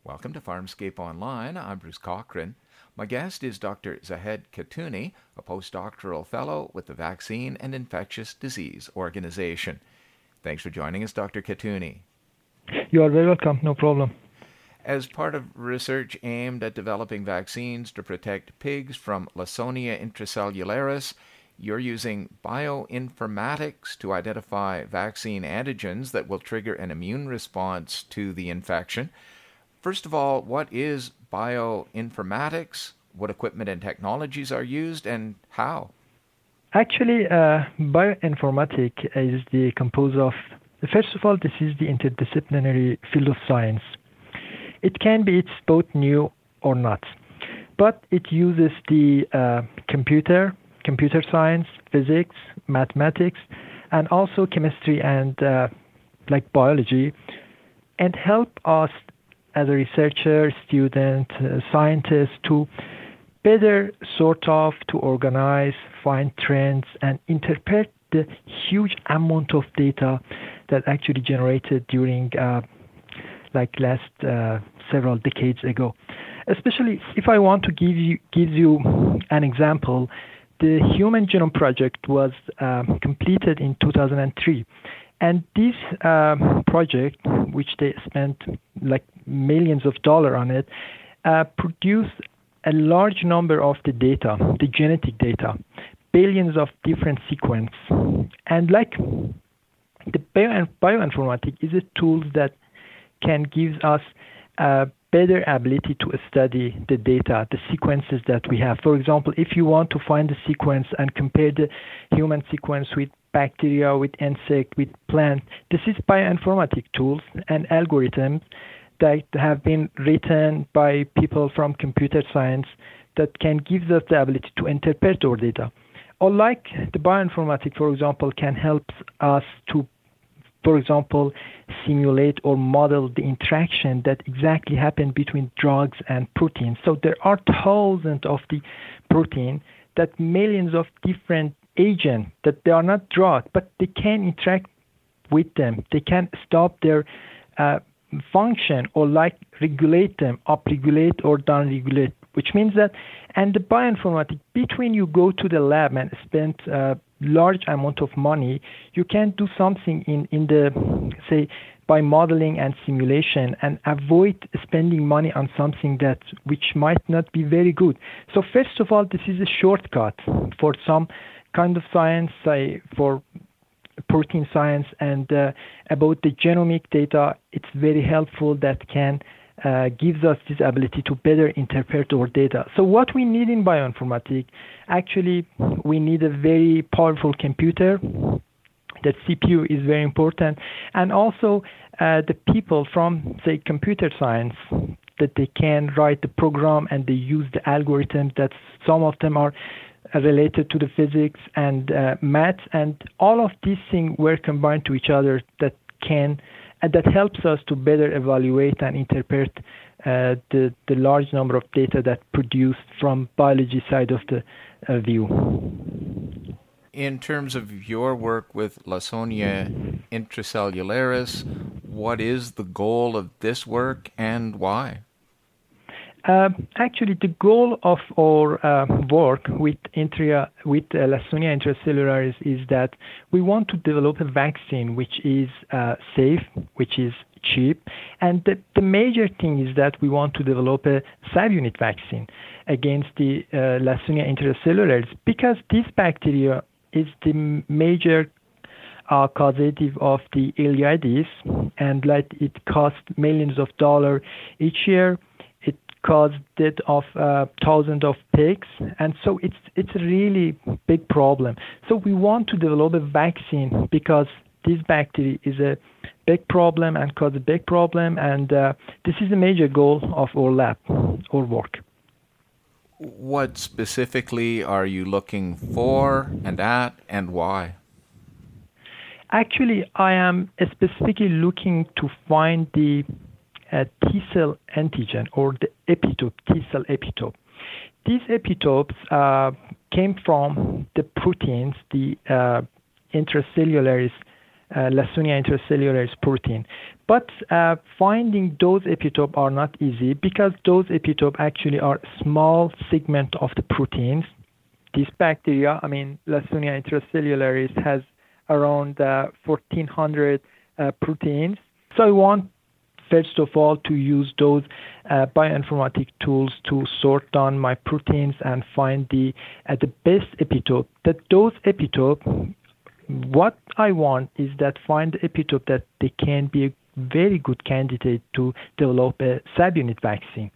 Welcome to Farmscape Online. I'm Bruce Cochran. My guest is Dr. Zahed Khatuni, a postdoctoral fellow with the Vaccine and Infectious Disease Organization. Thanks for joining us, Dr. Khatuni. You are very welcome. No problem. As part of research aimed at developing vaccines to protect pigs from Lawsonia intracellularis, you're using bioinformatics to identify vaccine antigens that will trigger an immune response to the infection. First of all, what is bioinformatics? What equipment and technologies are used, and how? Actually, bioinformatics is the composed of, first of all, this is the interdisciplinary field of science. It can be it's both new or not, but it uses the computer science, physics, mathematics, and also chemistry and biology, and help us as a researcher, student, scientist to better to organize, find trends, and interpret the huge amount of data that actually generated during last several decades ago. Especially if I want to give you an example, the Human Genome Project was completed in 2003. And this project, which they spent millions of dollars on it, produced a large number of the data, the genetic data, billions of different sequences. And the bioinformatics is a tool that can give us a better ability to study the data, the sequences that we have. For example, if you want to find the sequence and compare the human sequence with bacteria, with insect, with plant, this is bioinformatics tools and algorithms that have been written by people from computer science that can give us the ability to interpret our data. Or the bioinformatics, for example, can help us to, for example, simulate or model the interaction that exactly happened between drugs and proteins. So there are thousands of the protein that millions of different agents that they are not drugs, but they can interact with them. They can stop their function or regulate them, upregulate or downregulate, which means that, and the bioinformatics, between you go to the lab and spend large amount of money, you can do something in the, say, by modeling and simulation and avoid spending money on something which might not be very good. So first of all, this is a shortcut for some kind of science, say for protein science, and about the genomic data, it's very helpful that can gives us this ability to better interpret our data. So what we need in bioinformatics, actually, we need a very powerful computer. The CPU is very important. And also the people from, say, computer science, that they can write the program and they use the algorithms that some of them are related to the physics and maths. And all of these things were combined to each other that helps us to better evaluate and interpret the large number of data that produced from biology side of the view. In terms of your work with Lawsonia intracellularis, what is the goal of this work and why? Actually, the goal of our work with Lawsonia intracellularis is that we want to develop a vaccine which is safe, which is cheap, and the major thing is that we want to develop a subunit vaccine against the Lawsonia intracellularis, because this bacteria is the major causative of the ileitis, and it costs millions of dollars each year. Caused death of thousands of pigs, and so it's a really big problem. So we want to develop a vaccine because this bacteria is a big problem and cause a big problem, and this is a major goal of our lab, our work. What specifically are you looking for and at, and why? Actually, I am specifically looking to find the T-cell antigen or the epitope, T-cell epitope. These epitopes came from the proteins, the intracellularis, Lawsonia intracellularis protein. But finding those epitopes are not easy because those epitopes actually are small segment of the proteins. This bacteria, Lawsonia intracellularis, has around 1,400 proteins. So I want, first of all, to use those bioinformatic tools to sort down my proteins and find the best epitope. That those epitope, what I want is that find the epitope that they can be a very good candidate to develop a subunit vaccine.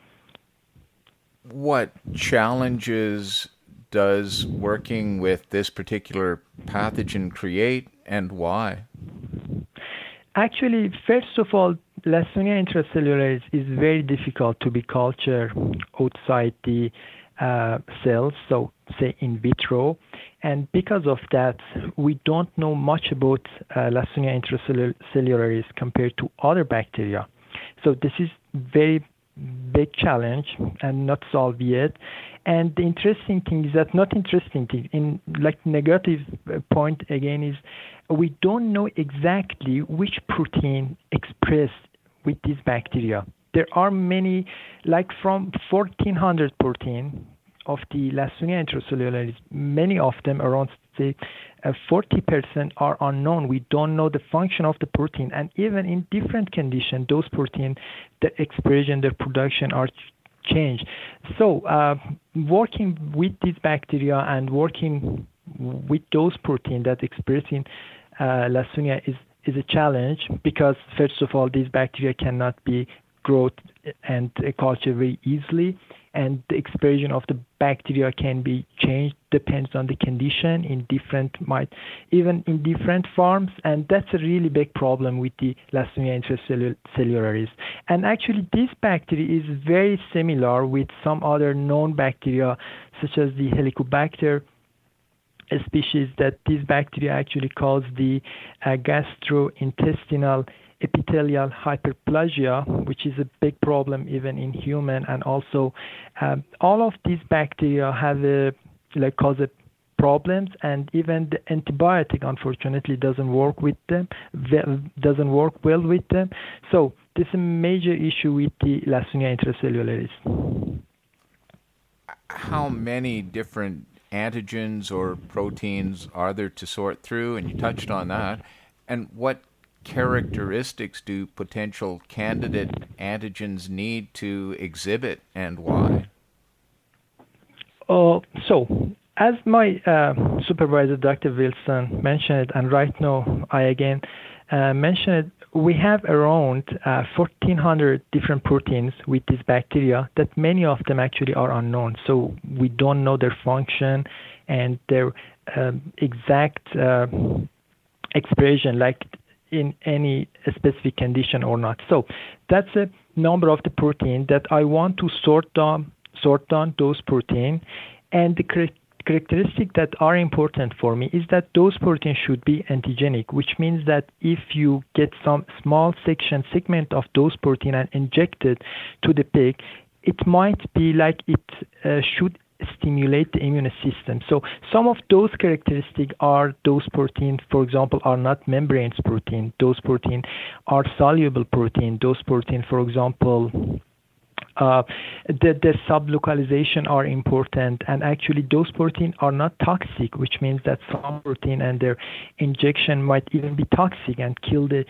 What challenges does working with this particular pathogen create, and why? Actually, first of all, Lawsonia intracellularis is very difficult to be cultured outside the cells, so say in vitro. And because of that, we don't know much about Lawsonia intracellularis compared to other bacteria. So this is very big challenge and not solved yet. And the interesting thing is that, not interesting thing, in like negative point again, is we don't know exactly which protein expressed with this bacteria. There are many, like from 1,400 protein of the Lawsonia intracellularis, many of them, around say 40%, are unknown. We don't know the function of the protein, and even in different conditions, those proteins, the expression, their production are changed. So working with this bacteria and working with those proteins that express in Lawsonia is a challenge, because first of all, these bacteria cannot be growth and culture very easily, and the expression of the bacteria can be changed, depends on the condition, even in different forms, and that's a really big problem with the Lawsonia intracellularis. And actually, this bacteria is very similar with some other known bacteria, such as the Helicobacter, a species that this bacteria actually cause the gastrointestinal epithelial hyperplasia, which is a big problem even in human. And also all of these bacteria have cause problems, and even the antibiotic unfortunately doesn't work well with them. So this is a major issue with the Lawsonia intracellularis. How many different antigens or proteins are there to sort through? And you touched on that. And what characteristics do potential candidate antigens need to exhibit, and why? So, as my supervisor, Dr. Wilson, mentioned, and right now I again mentioned, we have around 1,400 different proteins with this bacteria, that many of them actually are unknown. So we don't know their function and their exact expression, like in any specific condition or not. So that's a number of the protein that I want to sort down those proteins. And the characteristics that are important for me is that those proteins should be antigenic, which means that if you get some small segment of those protein and inject it to the pig, it might be like it should stimulate the immune system. So some of those characteristics are those proteins, for example, are not membrane protein. Those proteins are soluble protein. Those proteins, for example, the sublocalization are important, and actually those proteins are not toxic, which means that some protein and their injection might even be toxic and kill the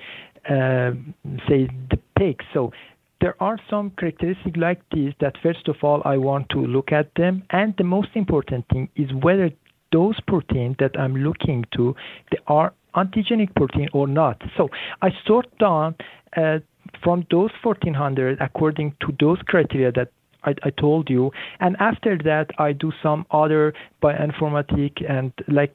pig. So there are some characteristics like this that, first of all, I want to look at them, and the most important thing is whether those proteins that I'm looking to, they are antigenic protein or not. So I sort down from those 1,400 according to those criteria that I told you, and after that I do some other bioinformatic and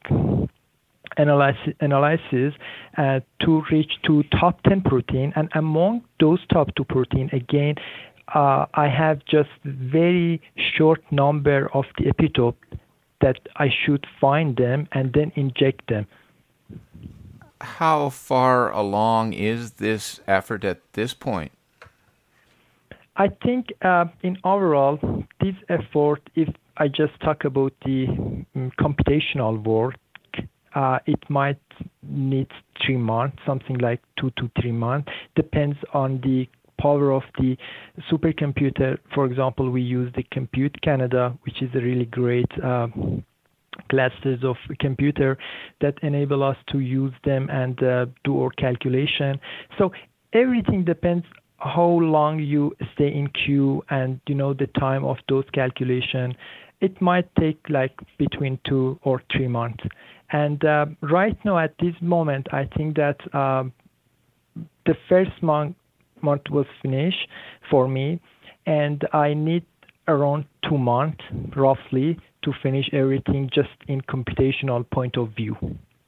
analysis to reach to top 10 protein, and among those top 2 protein, again, I have just very short number of the epitope that I should find them and then inject them. How far along is this effort at this point? I think in overall, this effort, if I just talk about the computational work, it might needs 3 months, something like 2 to 3 months. Depends on the power of the supercomputer. For example, we use the Compute Canada, which is a really great clusters of computer that enable us to use them and do our calculation. So everything depends how long you stay in queue and the time of those calculation. It might take like between 2 or 3 months. And right now at this moment, I think that the first month was finished for me, and I need around 2 months roughly to finish everything just in computational point of view.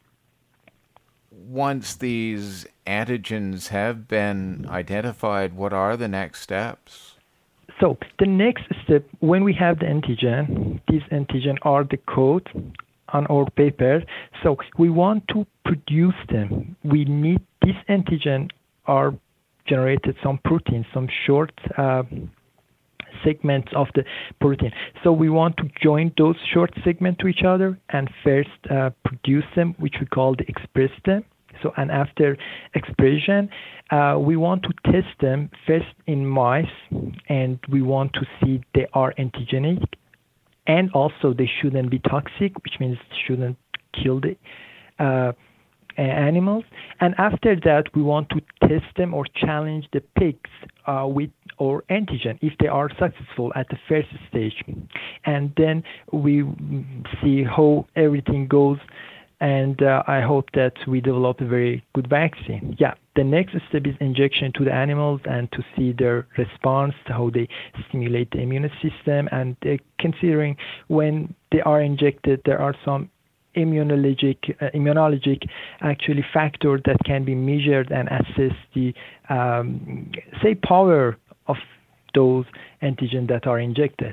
Once these antigens have been identified, what are the next steps? So the next step, when we have the antigen, these antigen are the code on our paper. So we want to produce them. We need this antigen are generated some protein, some short segments of the protein. So we want to join those short segments to each other and first produce them, which we call the express them. So, and after expression, we want to test them first in mice, and we want to see they are antigenic, and also they shouldn't be toxic, which means shouldn't kill the animals. And after that, we want to test them or challenge the pigs with our antigen if they are successful at the first stage. And then we see how everything goes. And I hope that we develop a very good vaccine. Yeah, the next step is injection to the animals and to see their response, how they stimulate the immune system. And considering when they are injected, there are some immunologic actually factor that can be measured and assess the power of those antigens that are injected.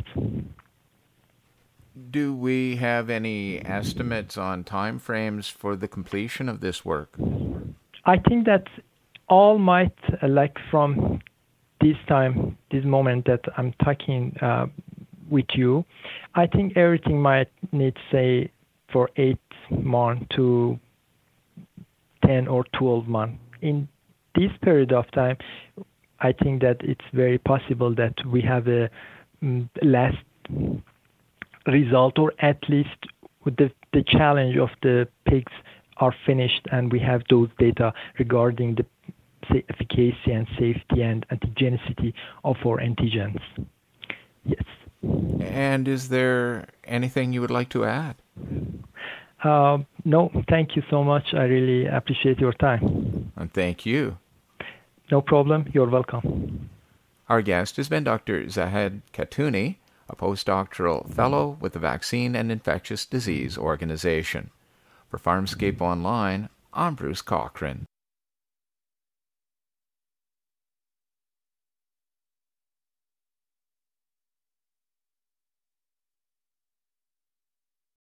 Do we have any estimates on time frames for the completion of this work? I think that all might, like from this moment that I'm talking with you, I think everything might need, say, for 8 months to 10 or 12 months. In this period of time, I think that it's very possible that we have a last result, or at least with the challenge of the pigs are finished, and we have those data regarding the efficacy and safety and antigenicity of our antigens. Yes. And is there anything you would like to add? No, thank you so much. I really appreciate your time. And thank you. No problem. You're welcome. Our guest has been Dr. Zahid Khatuni, a postdoctoral fellow with the Vaccine and Infectious Disease Organization. For Farmscape Online, I'm Bruce Cochran.